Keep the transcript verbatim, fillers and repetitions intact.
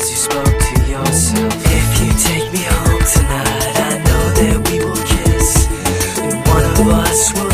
as you spoke to yourself. If you take me home tonight, I know that we will kiss, and one of us will